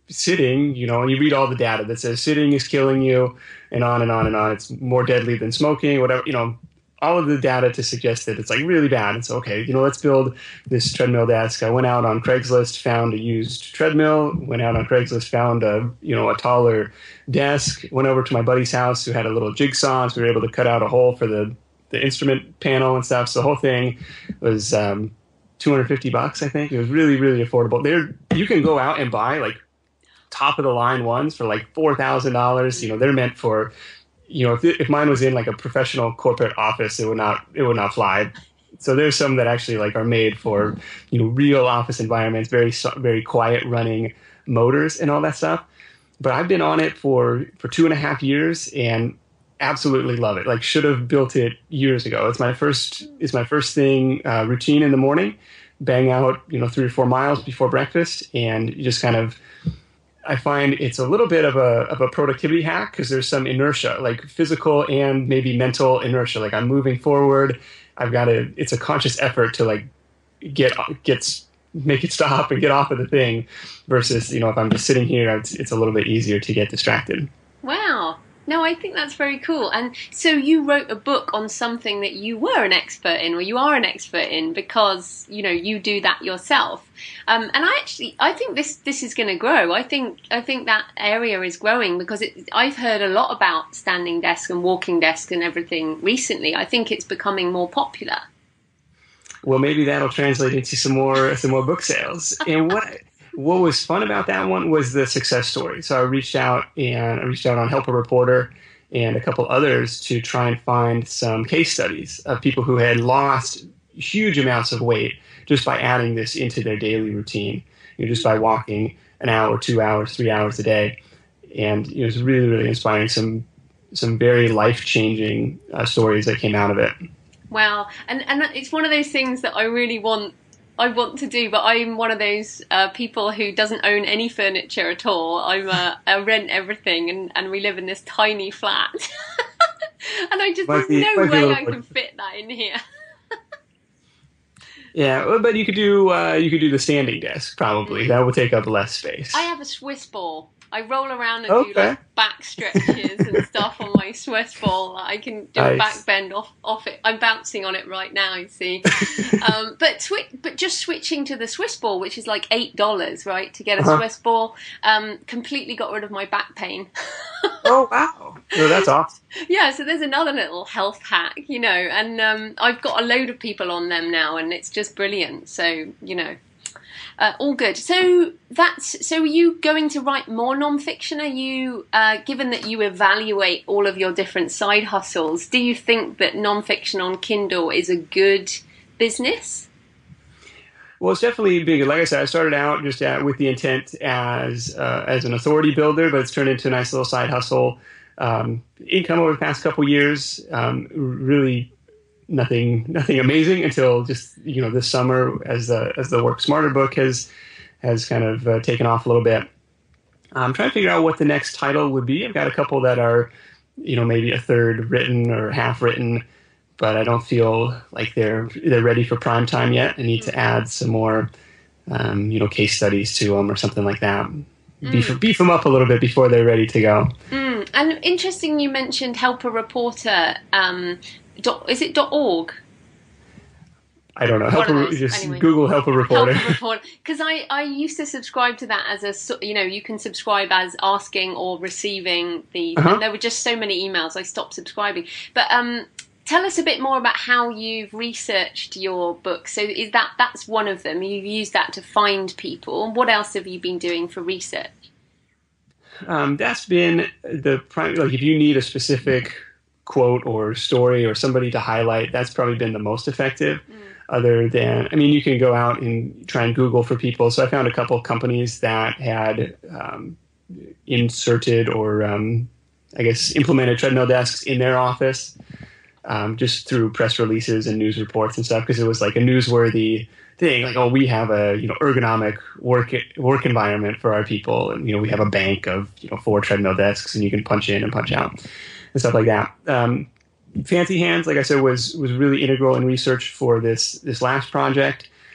sitting, you know, and you read all the data that says sitting is killing you, and on and on and on. It's more deadly than smoking, whatever, you know, all of the data to suggest that it's like really bad. And so, okay, you know, let's build this treadmill desk. I went out on Craigslist, found a used treadmill, went out on Craigslist, found a, you know, a taller desk, went over to my buddy's house who had a little jigsaw. So we were able to cut out a hole for the, the instrument panel and stuff. So the whole thing was um, two hundred fifty bucks, I think. It was really, really affordable. There, you can go out and buy like top of the line ones for like four thousand dollars. You know, they're meant for, you know, if, if mine was in like a professional corporate office, it would not, it would not fly. So there's some that actually like are made for, you know, real office environments, very, very quiet running motors and all that stuff. But I've been on it for, for two and a half years and absolutely love it. Like should have built it years ago. It's my first, it's my first thing, uh, routine in the morning, bang out, you know, three or four miles before breakfast. And you just kind of, I find it's a little bit of a of a productivity hack because there's some inertia, like physical and maybe mental inertia. Like I'm moving forward. I've got to, it's a conscious effort to like get, get, make it stop and get off of the thing versus, you know, if I'm just sitting here, it's, it's a little bit easier to get distracted. Wow. No, I think that's very cool. And so you wrote a book on something that you were an expert in, or you are an expert in, because, you know, you do that yourself. Um, and I actually, I think this this is going to grow. I think I think that area is growing because it, I've heard a lot about standing desk and walking desk and everything recently. I think it's becoming more popular. Well, maybe that'll translate into some more some more book sales. And what What was fun about that one was the success story. So I reached out and I reached out on Help a Reporter and a couple others to try and find some case studies of people who had lost huge amounts of weight just by adding this into their daily routine, you know, just by walking an hour, two hours, three hours a day. And it was really, really inspiring. Some some very life-changing uh, stories that came out of it. Wow. And, and it's one of those things that I really want I want to do, but I'm one of those uh, people who doesn't own any furniture at all. I'm uh, I rent everything, and, and we live in this tiny flat. And I just, there's no way I can fit that in here. Yeah, but you could do uh, you could do the standing desk probably. Mm. That would take up less space. I have a Swiss ball. I roll around and okay. do like back stretches and stuff on my Swiss ball. I can do nice. a back bend off off it. I'm bouncing on it right now, you see. um, but swi- but just switching to the Swiss ball, which is like eight dollars, right, to get a uh-huh. Swiss ball, um, completely got rid of my back pain. Oh wow! Oh, that's awesome. Yeah, so there's another little health hack, you know, and um, I've got a load of people on them now, and it's just brilliant. So you know. Uh, all good. So that's so. Are you going to write more nonfiction? Are you, uh, given that you evaluate all of your different side hustles, do you think that nonfiction on Kindle is a good business? Well, it's definitely big. Like I said, I started out just at, with the intent as uh, as an authority builder, but it's turned into a nice little side hustle. Um, income over the past couple of years, um, really. Nothing, nothing amazing until just you know this summer as the as the Work Smarter book has has kind of uh, taken off a little bit. I'm trying to figure out what the next title would be. I've got a couple that are, you know, maybe a third written or half written, but I don't feel like they're they're ready for prime time yet. I need to add some more, um, you know, case studies to them or something like that. Mm. Beef, beef them up a little bit before they're ready to go. Mm. And interesting, you mentioned Help a Reporter. Um, Dot, is it .org? I don't know. Help a, just anyway. Google Help a Reporter. Help a Reporter. Because I, I used to subscribe to that as a, you know, you can subscribe as asking or receiving the, uh-huh. and there were just so many emails, I stopped subscribing. But um, tell us a bit more about how you've researched your book. So is that, that's one of them. You've used that to find people. What else have you been doing for research? Um, that's been the prime, like if you need a specific quote or story or somebody to highlight, that's probably been the most effective. Mm. Other than, I mean, you can go out and try and Google for people. So I found a couple of companies that had um, inserted or um, I guess implemented treadmill desks in their office um, just through press releases and news reports and stuff, because it was like a newsworthy thing. Like, oh, we have a, you know, ergonomic work work environment for our people, and you know, we have a bank of, you know, four treadmill desks, and you can punch in and punch out. And stuff like that. Um, Fancy Hands, like I said, was was really integral in research for this this last project.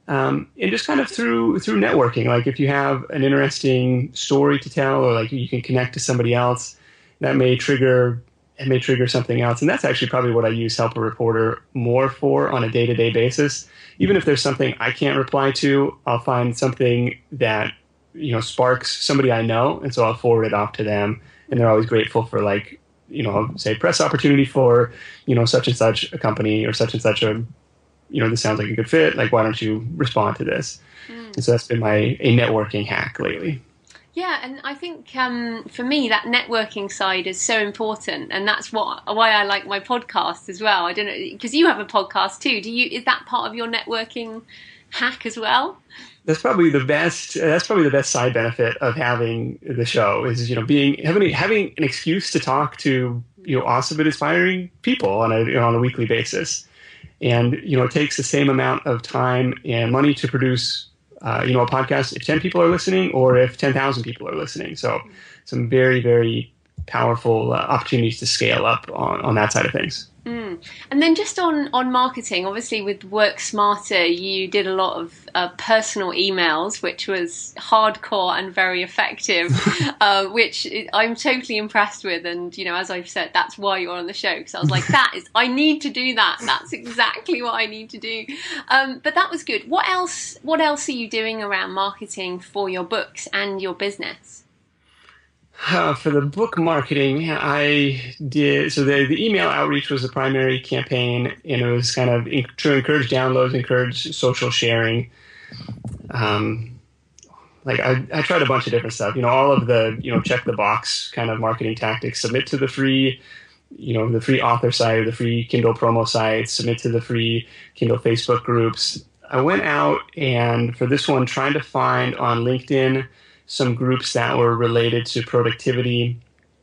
Um, and just kind of through through networking. Like if you have an interesting story to tell, or like you can connect to somebody else, that may trigger it may trigger something else. And that's actually probably what I use Help a Reporter more for on a day-to-day basis. Even if there's something I can't reply to, I'll find something that, you know, sparks somebody I know, and so I'll forward it off to them. And they're always grateful for, like, you know, I'll say press opportunity for, you know, such and such a company or such and such a, you know, this sounds like a good fit. Like, why don't you respond to this? Mm. And so that's been my a networking hack lately. Yeah, and I think um, for me that networking side is so important, and that's what why I like my podcast as well. I don't know, because you have a podcast too. Do you? Is that part of your networking hack as well? That's probably the best. That's probably the best side benefit of having the show is, you know, being having having an excuse to talk to, you know, awesome and inspiring people on a, you know, on a weekly basis, and, you know, it takes the same amount of time and money to produce, uh, you know, a podcast if ten people are listening or if ten thousand people are listening. So some very, very powerful uh, opportunities to scale up on, on that side of things. Mm. And then just on, on marketing, obviously with Work Smarter, you did a lot of uh, personal emails, which was hardcore and very effective, uh, which I'm totally impressed with. And, you know, as I've said, that's why you're on the show, because I was like, that is, I need to do that. That's exactly what I need to do. Um, but that was good. What else, what else are you doing around marketing for your books and your business? Uh, for the book marketing, I did, so the, the email outreach was the primary campaign, and it was kind of in, to encourage downloads, encourage social sharing. Um, like I, I tried a bunch of different stuff, you know, all of the, you know, check the box kind of marketing tactics, submit to the free, you know, the free author site, the free Kindle promo site, submit to the free Kindle Facebook groups. I went out and for this one, trying to find on LinkedIn some groups that were related to productivity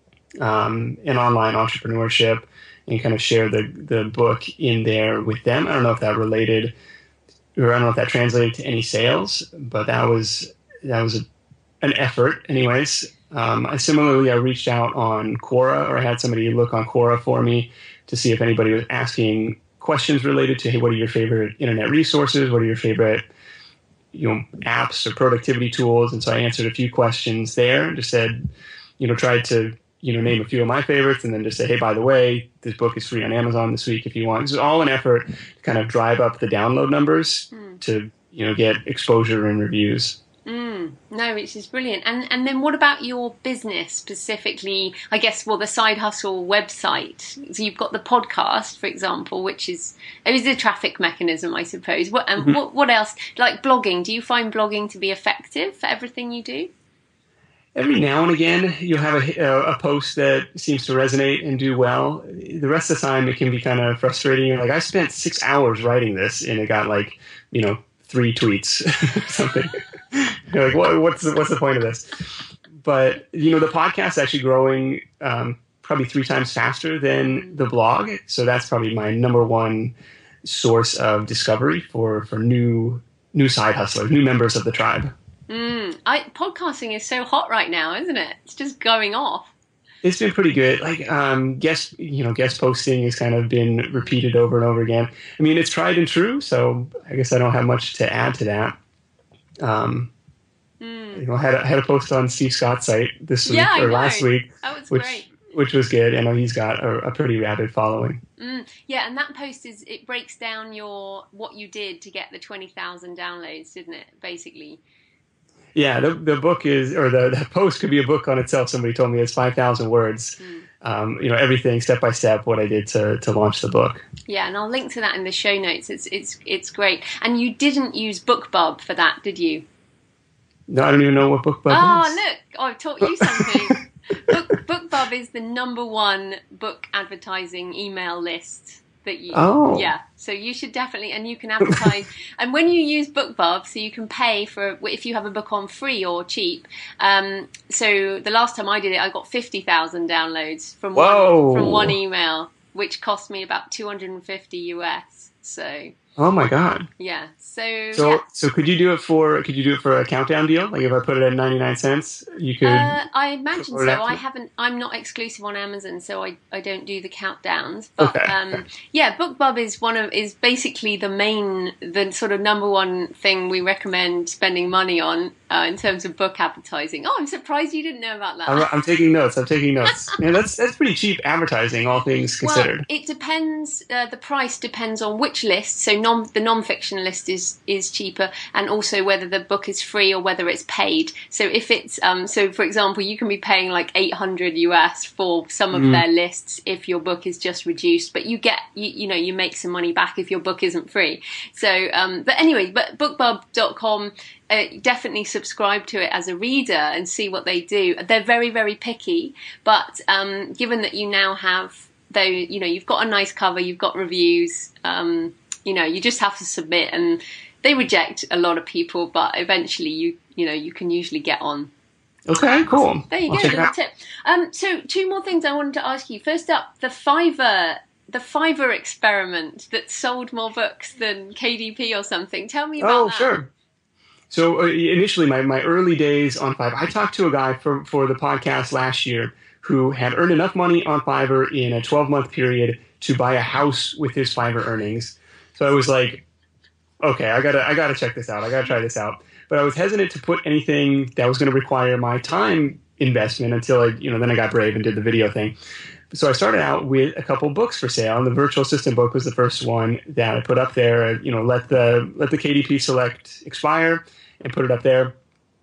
um, and online entrepreneurship, and kind of share the, the book in there with them. I don't know if that related, or I don't know if that translated to any sales, but that was that was a, an effort anyways. Um, I, similarly, I reached out on Quora, or I had somebody look on Quora for me to see if anybody was asking questions related to, hey, what are your favorite internet resources? What are your favorite, you know, apps or productivity tools? And so I answered a few questions there, just said, you know, tried to, you know, name a few of my favorites, and then just say, hey, by the way, this book is free on Amazon this week if you want. It's all an effort to kind of drive up the download numbers mm. to, you know, get exposure and reviews. Mm, no, which is brilliant. And and then what about your business specifically? I guess, well, the Side Hustle website. So you've got the podcast, for example, which is it is a traffic mechanism, I suppose. What and mm-hmm. what what else? Like blogging. Do you find blogging to be effective for everything you do? Every now and again, you'll have a, a post that seems to resonate and do well. The rest of the time, it can be kind of frustrating. You're like, I spent six hours writing this, and it got like, you know, three tweets or something. You're like, what, what's the, what's the point of this? But, you know, the podcast is actually growing um, probably three times faster than the blog. So that's probably my number one source of discovery for, for new new side hustlers, new members of the tribe. Mm, I, podcasting is so hot right now, isn't it? It's just going off. It's been pretty good. Like um, guest, you know, guest posting has kind of been repeated over and over again. I mean, it's tried and true, so I guess I don't have much to add to that. Um, mm. You know, I had a, had a post on Steve Scott's site this week yeah, or last week, that was which great. which was good. I know he's got a, a pretty rabid following. Mm. Yeah, and that post is it breaks down your what you did to get the twenty thousand downloads, didn't it? Basically. Yeah, the the book is, or the, the post could be a book on itself. Somebody told me it's five thousand words. Mm. Um, you know, everything step by step, what I did to to launch the book. Yeah, and I'll link to that in the show notes. It's it's it's great. And you didn't use BookBub for that, did you? No, I don't even know what BookBub oh, is. Oh, look, I've taught you something. Book, BookBub is the number one book advertising email list. That you, oh. Yeah, so you should definitely, and you can advertise. And when you use BookBub, so you can pay for if you have a book on free or cheap. Um, so the last time I did it, I got fifty thousand downloads from Whoa. one from one email, which cost me about two hundred and fifty US. So Oh my God. Yeah. So, So, yeah. so could you do it for, could you do it for a countdown deal? Like if I put it at ninety-nine cents, you could. Uh, I imagine put it so. out I to- haven't. I'm not exclusive on Amazon, so I, I don't do the countdowns. But Okay. um, yeah, BookBub is one of is basically the main, the sort of number one thing we recommend spending money on uh, in terms of book advertising. Oh, I'm surprised you didn't know about that. I'm, I'm taking notes. I'm taking notes. Yeah, that's that's pretty cheap advertising, all things considered. Well, it depends. Uh, the price depends on which list. So non the non-fiction list is is cheaper, and also whether the book is free or whether it's paid. So if it's um, so for example, you can be paying like eight hundred U S for some of Mm. their lists if your book is just reduced, but you get you, you know you make some money back if your book isn't free. So um, but anyway, but bookbub dot com. Uh, definitely subscribe to it as a reader and see what they do. They're very, very picky, but um, given that you now have, though, you know, you've got a nice cover, you've got reviews, um, you know, you just have to submit, and they reject a lot of people, but eventually you, you know, you can usually get on. Okay, cool. There you I'll go, check it little out. tip. Um, so two more things I wanted to ask you. First up, the Fiverr. The Fiverr experiment that sold more books than K D P or something. Tell me about Oh, that. sure. So uh, initially, my, my early days on Fiverr, I talked to a guy for, for the podcast last year who had earned enough money on Fiverr in a twelve-month period to buy a house with his Fiverr earnings. So I was like, okay, I gotta I gotta check this out. I gotta try this out. But I was hesitant to put anything that was going to require my time investment until I, you know, then I got brave and did the video thing. So I started out with a couple books for sale, and the Virtual Assistant book was the first one that I put up there. You know, let the let the K D P Select expire and put it up there.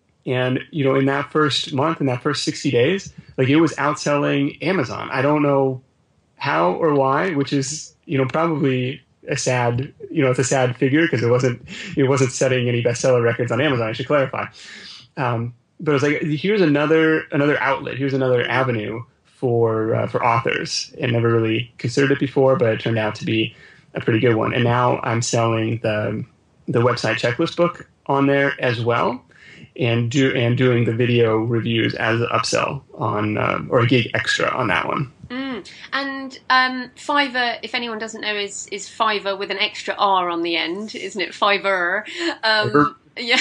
And you know, in that first month, in that first sixty days, like it was outselling Amazon. I don't know how or why, which is you know probably a sad you know it's a sad figure because it wasn't it wasn't setting any bestseller records on Amazon. I should clarify. Um, but it was like here's another another outlet. Here's another avenue for uh, for authors, and never really considered it before, but it turned out to be a pretty good one. And now I'm selling the the website checklist book on there as well, and do and doing the video reviews as an upsell on uh, or a gig extra on that one. Mm. And um, Fiverr, if anyone doesn't know, is is Fiverr with an extra R on the end, isn't it? Fiverr. Um, Fiverr. Yeah,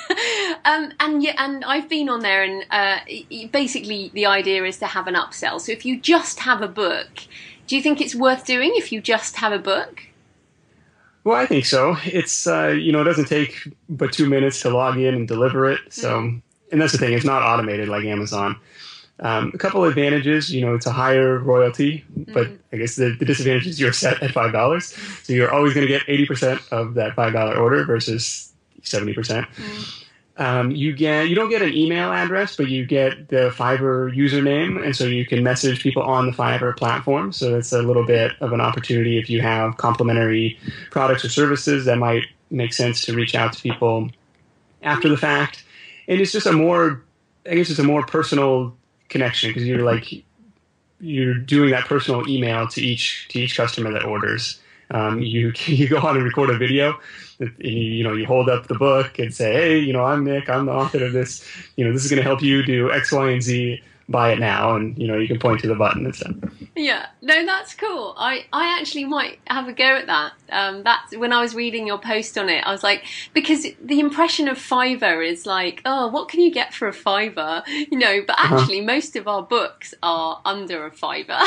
um, and yeah, and I've been on there, and uh, basically the idea is to have an upsell. So if you just have a book, do you think it's worth doing if you just have a book? Well, I think so. It's uh, you know it doesn't take but two minutes to log in and deliver it. So, mm. and that's the thing; it's not automated like Amazon. Um, a couple of advantages, you know, it's a higher royalty, but mm. I guess the, the disadvantage is you're set at five dollars, so you're always going to get eighty percent of that five dollar order versus seventy percent. Mm. Um, you get you don't get an email address, but you get the Fiverr username, and so you can message people on the Fiverr platform. So that's a little bit of an opportunity if you have complementary products or services that might make sense to reach out to people after the fact. And it's just a more, I guess, it's a more personal connection because you're like you're doing that personal email to each to each customer that orders. Um, you you go on and record a video. You, you know, you hold up the book and say, "Hey, you know, I'm Nick. I'm the author of this. You know, this is going to help you do X, Y, and Z. Buy it now." And you know, you can point to the button and stuff. Yeah, no, that's cool. I, I actually might have a go at that. Um, that's when I was reading your post on it. I was like, because the impression of Fiverr is like, oh, what can you get for a fiver? You know, but actually, uh-huh. most of our books are under a fiver.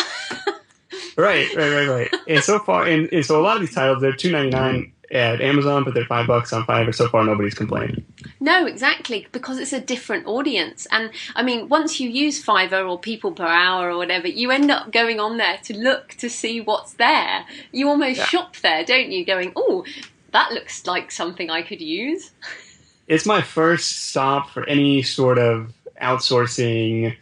Right, right, right, right. And so far, and, and so a lot of these titles, they're two ninety-nine at Amazon, but they're five bucks on Fiverr. So far, nobody's complained. No, exactly, because it's a different audience. And I mean, once you use Fiverr or People Per Hour or whatever, you end up going on there to look to see what's there. You almost yeah. shop there, don't you? Going, oh, that looks like something I could use. It's my first stop for any sort of outsourcing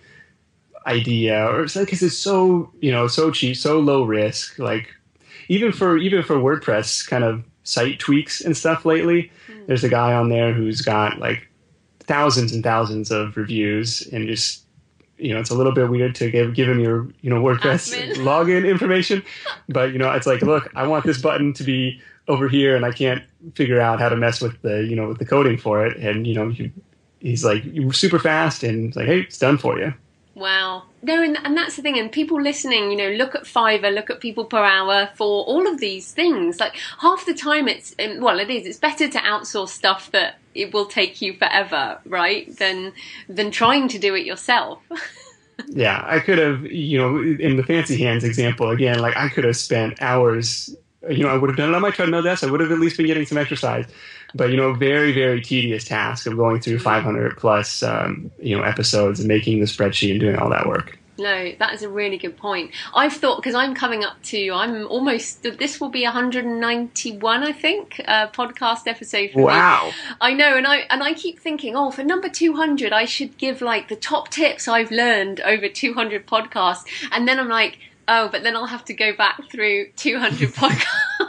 idea, or because it's so you know so cheap, so low risk. Like even for even for WordPress kind of site tweaks and stuff lately, mm. there's a guy on there who's got like thousands and thousands of reviews, and just you know it's a little bit weird to give give him your you know WordPress Admin. login information, but you know it's like, look, I want this button to be over here, and I can't figure out how to mess with the you know with the coding for it, and you know he, he's like super fast, and it's like, hey, it's done for you. Wow. No, and, and that's the thing. And people listening, you know, look at Fiverr, look at people per hour for all of these things. Like half the time it's, well, it is, it's better to outsource stuff that it will take you forever, right? Than, than trying to do it yourself. Yeah, I could have, you know, in the fancy hands example, again, like I could have spent hours, you know, I would have done it on my treadmill desk. I would have at least been getting some exercise. But, you know, very, very tedious task of going through five hundred plus, um, you know, episodes and making the spreadsheet and doing all that work. No, that is a really good point. I've thought, because I'm coming up to, I'm almost, this will be one hundred ninety-one, I think, uh, podcast episode for Wow. me. I know, and I and I keep thinking, oh, for number two hundred, I should give like the top tips I've learned over two hundred podcasts. And then I'm like, oh, but then I'll have to go back through two hundred podcasts.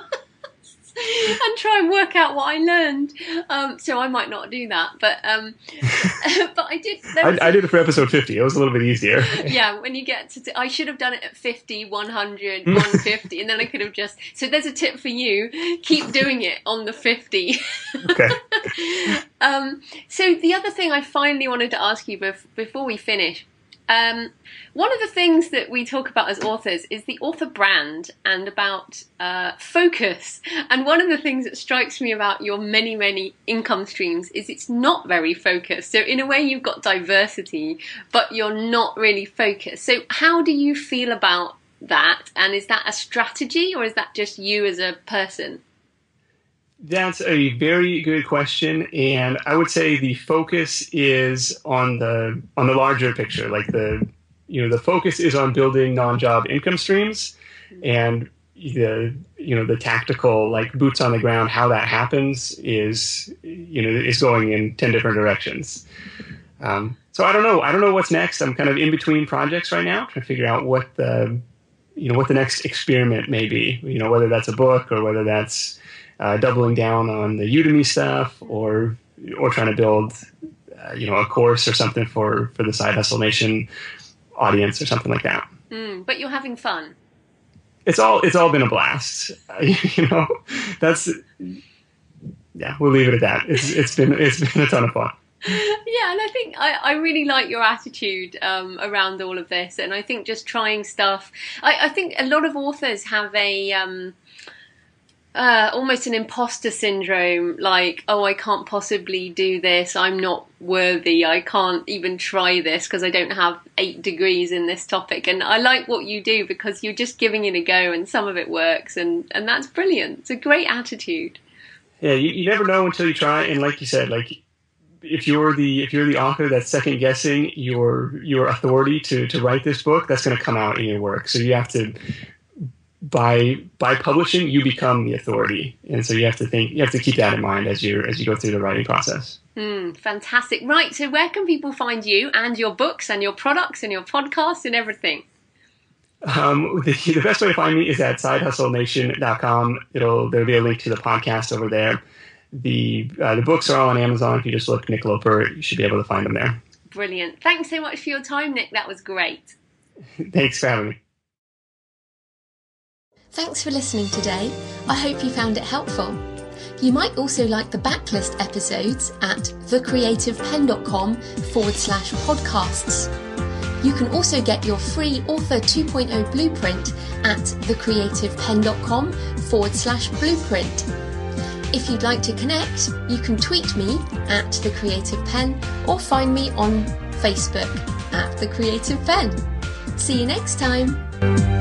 And try and work out what I learned. Um, so I might not do that, but um, but I did. I, I did it for episode fifty. It was a little bit easier. Yeah, when you get to, t- I should have done it at fifty, one hundred, one fifty, and then I could have just. So there's a tip for you: keep doing it on the fifty. Okay. um, so the other thing I finally wanted to ask you bef- before we finish. Um, one of the things that we talk about as authors is the author brand and about uh, focus. And one of the things that strikes me about your many, many income streams is it's not very focused. So in a way, you've got diversity, but you're not really focused. So how do you feel about that? And is that a strategy or is that just you as a person? That's a very good question, and I would say the focus is on the on the larger picture. Like the you know the focus is on building non-job income streams, and the you know the tactical like boots on the ground how that happens is you know is going in ten different directions. Um, so I don't know. I don't know what's next. I'm kind of in between projects right now, trying to figure out what the you know what the next experiment may be. You know whether that's a book or whether that's Uh, doubling down on the Udemy stuff, or or trying to build, uh, you know, a course or something for, for the Side Hustle Nation audience or something like that. Mm, but you're having fun. It's all it's all been a blast. Uh, you know, that's yeah. We'll leave it at that. It's it's been it's been a ton of fun. Yeah, and I think I, I really like your attitude um, around all of this, and I think just trying stuff. I, I think a lot of authors have a. Um, Uh, almost an imposter syndrome, like, oh, I can't possibly do this, I'm not worthy, I can't even try this because I don't have eight degrees in this topic. And I like what you do because you're just giving it a go and some of it works, and, and that's brilliant. It's a great attitude. Yeah, you, you never know until you try, and like you said, like if you're the if you're the author that's second guessing your your authority to, to write this book, that's going to come out in your work. So you have to By by publishing, you become the authority, and so you have to think you have to keep that in mind as you as you go through the writing process. Mm, fantastic! Right, so where can people find you and your books and your products and your podcasts and everything? Um, the, the best way to find me is at side hustle nation dot com. It'll there'll be a link to the podcast over there. The uh, the books are all on Amazon. If you just look Nick Loper, you should be able to find them there. Brilliant! Thanks so much for your time, Nick. That was great. Thanks for having me. Thanks for listening today. I hope you found it helpful. You might also like the backlist episodes at thecreativepen.com forward slash podcasts. You can also get your free Author two point oh blueprint at thecreativepen.com forward slash blueprint. If you'd like to connect, you can tweet me at thecreativepen or find me on Facebook at thecreativepen. See you next time.